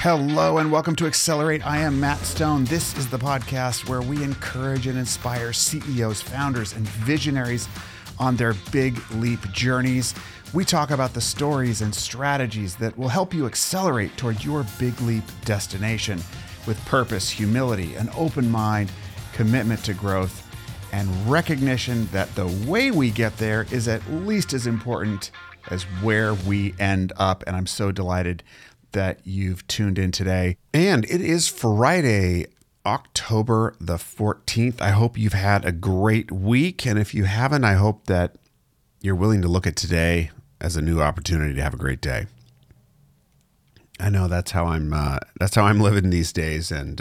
Hello and welcome to Accelerate. I am Matt Stone. This is the podcast where we encourage and inspire CEOs, founders, and visionaries on their big leap journeys. We talk about the stories and strategies that will help you accelerate toward your big leap destination with purpose, humility, an open mind, commitment to growth, and recognition that the way we get there is at least as important as where we end up. And I'm so delighted that you've tuned in today. And it is Friday, October the 14th. I hope you've had a great week. And if you haven't, I hope that you're willing to look at today as a new opportunity to have a great day. I know that's how I'm living these days. And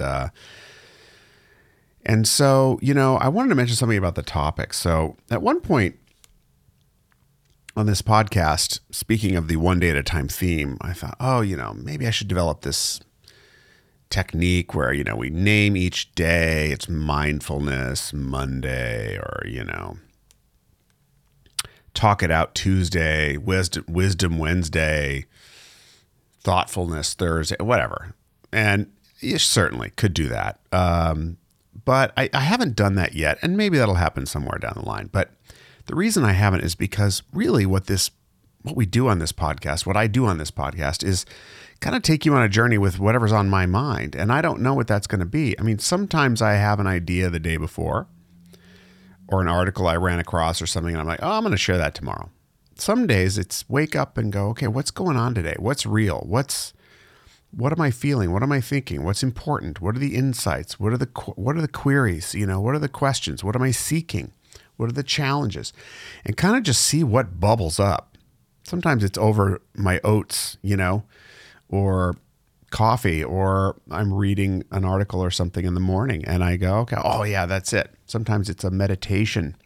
so, I wanted to mention something about the topic. So at one point on this podcast, speaking of the one day at a time theme, I thought, maybe I should develop this technique where, we name each day. It's Mindfulness Monday, or, Talk It Out Tuesday, Wisdom Wednesday, Thoughtfulness Thursday, whatever. And you certainly could do that. But I haven't done that yet. And maybe that'll happen somewhere down the line. But the reason I haven't is because really what we do on this podcast, what I do on this podcast is kind of take you on a journey with whatever's on my mind. And I don't know what that's going to be. I mean, sometimes I have an idea the day before or an article I ran across or something, and I'm like, I'm going to share that tomorrow. Some days it's wake up and go, okay, what's going on today? What's real? What am I feeling? What am I thinking? What's important? What are the insights? What are the queries? What are the questions? What am I seeking? What are the challenges? And kind of just see what bubbles up. Sometimes it's over my oats, or coffee, or I'm reading an article or something in the morning and I go, okay, oh yeah, that's it. Sometimes it's a meditation,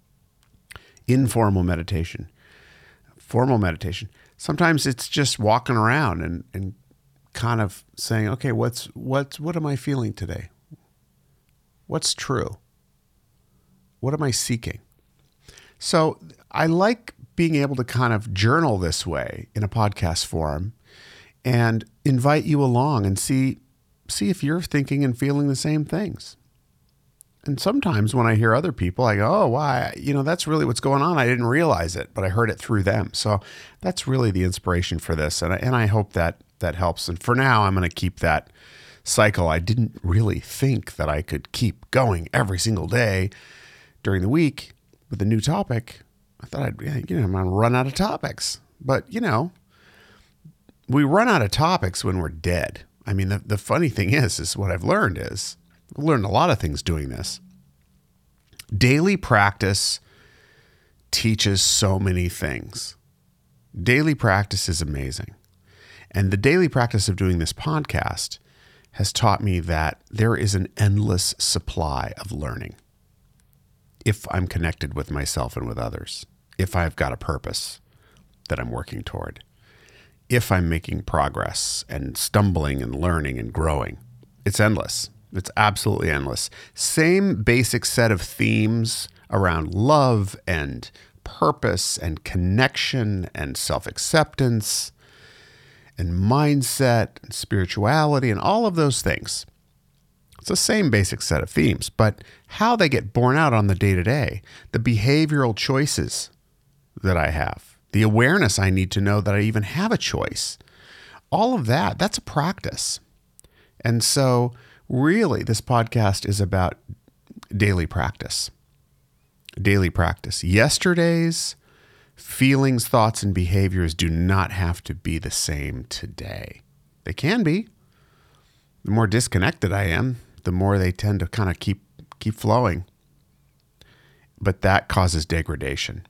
informal meditation, formal meditation. Sometimes it's just walking around and kind of saying, okay, what am I feeling today? What's true? What am I seeking? So I like being able to kind of journal this way in a podcast form and invite you along and see if you're thinking and feeling the same things. And sometimes when I hear other people, I go, oh, wow, that's really what's going on. I didn't realize it, but I heard it through them. So that's really the inspiration for this. And I hope that helps. And for now, I'm going to keep that cycle. I didn't really think that I could keep going every single day during the week with a new topic. I thought I'm going to run out of topics. But, we run out of topics when we're dead. I mean, the funny thing is what I've learned is, I've learned a lot of things doing this. Daily practice teaches so many things. Daily practice is amazing. And the daily practice of doing this podcast has taught me that there is an endless supply of learning. If I'm connected with myself and with others, if I've got a purpose that I'm working toward, if I'm making progress and stumbling and learning and growing, it's endless. It's absolutely endless. Same basic set of themes around love and purpose and connection and self-acceptance and mindset and spirituality and all of those things. It's the same basic set of themes, but how they get borne out on the day-to-day, the behavioral choices that I have, the awareness I need to know that I even have a choice, all of that's a practice. And so really this podcast is about daily practice. Daily practice. Yesterday's feelings, thoughts, and behaviors do not have to be the same today. They can be. The more disconnected I am, the more they tend to kind of keep flowing. But that causes degradation.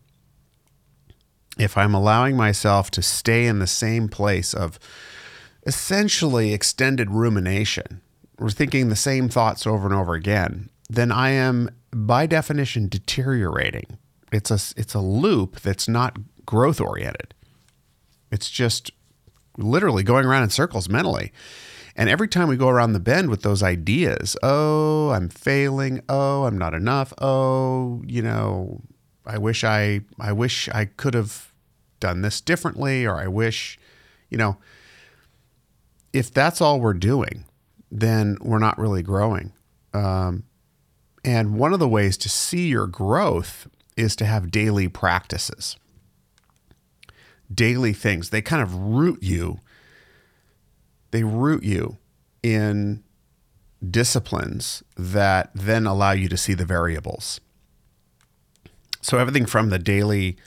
If I'm allowing myself to stay in the same place of essentially extended rumination, or thinking the same thoughts over and over again, then I am by definition deteriorating. It's a loop that's not growth oriented. It's just literally going around in circles mentally. And every time we go around the bend with those ideas, oh, I'm failing. Oh, I'm not enough. Oh, I wish I could have done this differently, or I wish, if that's all we're doing, then we're not really growing. And one of the ways to see your growth is to have daily practices, daily things. They kind of root you. They root you in disciplines that then allow you to see the variables. So everything from the daily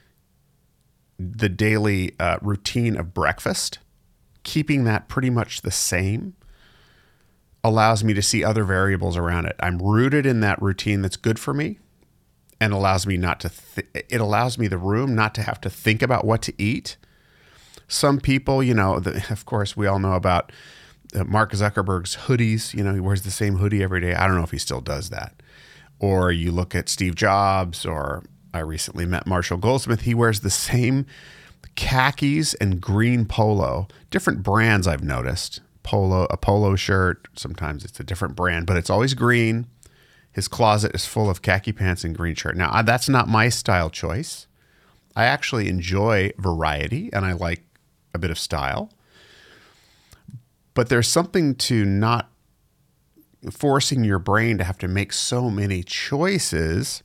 routine of breakfast, keeping that pretty much the same, allows me to see other variables around it. I'm rooted in that routine that's good for me, and allows me it allows me the room not to have to think about what to eat. Some people, of course, we all know about Mark Zuckerberg's hoodies. He wears the same hoodie every day. I don't know if he still does that. Or you look at Steve Jobs, or I recently met Marshall Goldsmith. He wears the same khakis and green polo, different brands I've noticed. A polo shirt, sometimes it's a different brand, but it's always green. His closet is full of khaki pants and green shirt. Now, that's not my style choice. I actually enjoy variety, and I like a bit of style. But there's something to not forcing your brain to have to make so many choices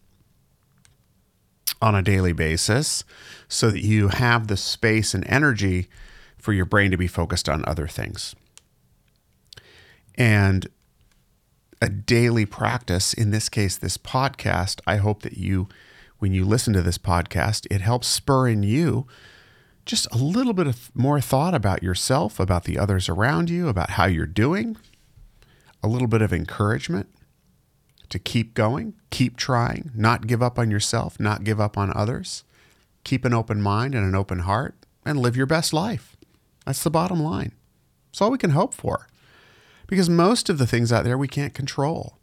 on a daily basis so that you have the space and energy for your brain to be focused on other things. And a daily practice, in this case, this podcast, I hope that when you listen to this podcast, it helps spur in you just a little bit of more thought about yourself, about the others around you, about how you're doing, a little bit of encouragement to keep going, keep trying, not give up on yourself, not give up on others, keep an open mind and an open heart, and live your best life. That's the bottom line. It's all we can hope for, because most of the things out there we can't control.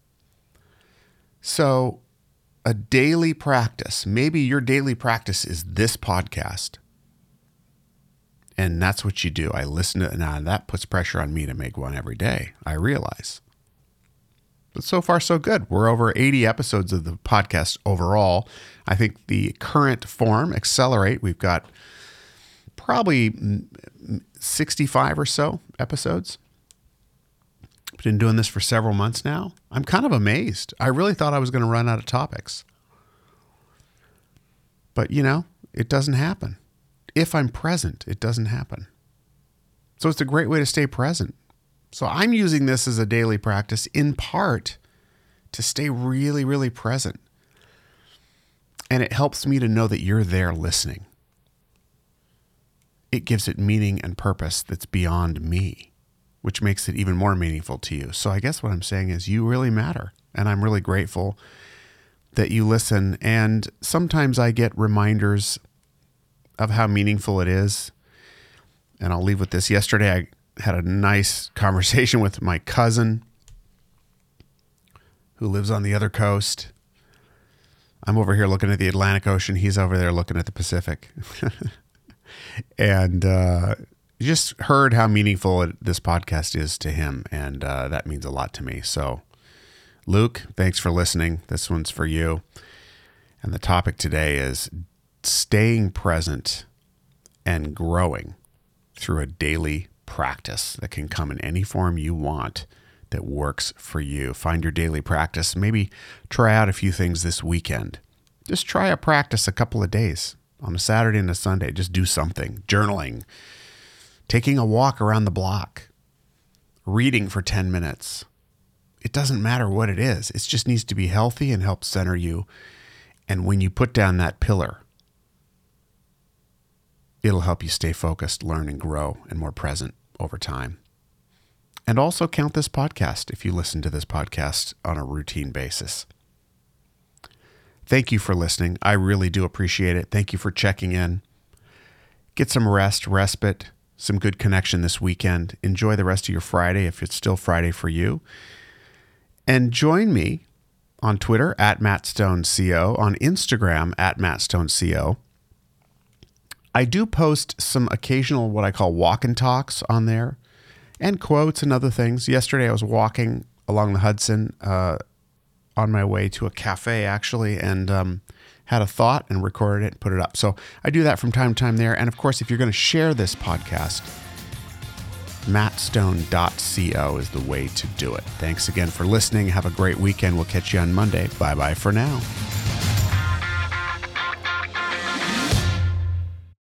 So a daily practice, maybe your daily practice is this podcast. And that's what you do. I listen to it. Now that puts pressure on me to make one every day, I realize. But so far, so good. We're over 80 episodes of the podcast overall. I think the current form, Accelerate, we've got probably 65 or so episodes. Been doing this for several months now. I'm kind of amazed. I really thought I was going to run out of topics. But, it doesn't happen. If I'm present, it doesn't happen. So it's a great way to stay present. So I'm using this as a daily practice in part to stay really, really present. And it helps me to know that you're there listening. It gives it meaning and purpose that's beyond me, which makes it even more meaningful to you. So I guess what I'm saying is you really matter. And I'm really grateful that you listen. And sometimes I get reminders of how meaningful it is. And I'll leave with this. Yesterday, I had a nice conversation with my cousin who lives on the other coast. I'm over here looking at the Atlantic Ocean. He's over there looking at the Pacific. And just heard how meaningful this podcast is to him. And that means a lot to me. So, Luke, thanks for listening. This one's for you. And the topic today is staying present and growing through a daily practice that can come in any form you want that works for you. Find your daily practice. Maybe try out a few things this weekend. Just try a practice a couple of days on a Saturday and a Sunday. Just do something. Journaling, taking a walk around the block, reading for 10 minutes. It doesn't matter what it is. It just needs to be healthy and help center you. And when you put down that pillar, it'll help you stay focused, learn, and grow, and more present over time. And also count this podcast if you listen to this podcast on a routine basis. Thank you for listening. I really do appreciate it. Thank you for checking in. Get some rest, respite, some good connection this weekend. Enjoy the rest of your Friday if it's still Friday for you. And join me on Twitter @MattStoneCO, on Instagram @MattStoneCO. I do post some occasional what I call walk and talks on there, and quotes and other things. Yesterday I was walking along the Hudson on my way to a cafe actually, and had a thought and recorded it and put it up. So I do that from time to time there. And of course, if you're going to share this podcast, mattstone.co is the way to do it. Thanks again for listening. Have a great weekend. We'll catch you on Monday. Bye-bye for now.